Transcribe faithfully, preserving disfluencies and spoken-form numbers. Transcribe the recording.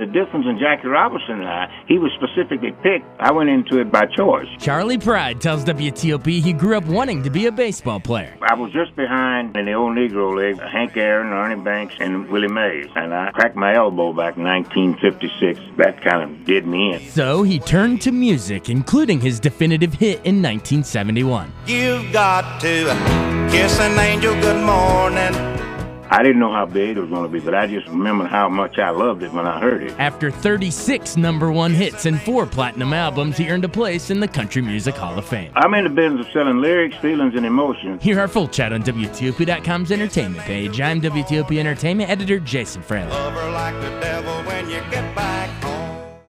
difference in Jackie Robinson and I, he was specifically picked. I went into it by choice. Charlie Pride tells W T O P he grew up wanting to be a baseball player. I was just behind in the old Negro League, Hank Aaron, Ernie Banks, and Willie Mays. And I cracked my elbow back in nineteen fifty-six. That kind of did me in. So he turned to music, including his definitive hit in nineteen seventy-one. You've got to kiss an angel good morning. I didn't know how big it was going to be, but I just remember how much I loved it when I heard it. After thirty-six number one hits and four platinum albums, he earned a place in the Country Music Hall of Fame. I'm in the business of selling lyrics, feelings, and emotions. Hear our full chat on W T O P dot com's entertainment page. I'm W T O P Entertainment editor Jason Fraley. Love her like the devil when you get back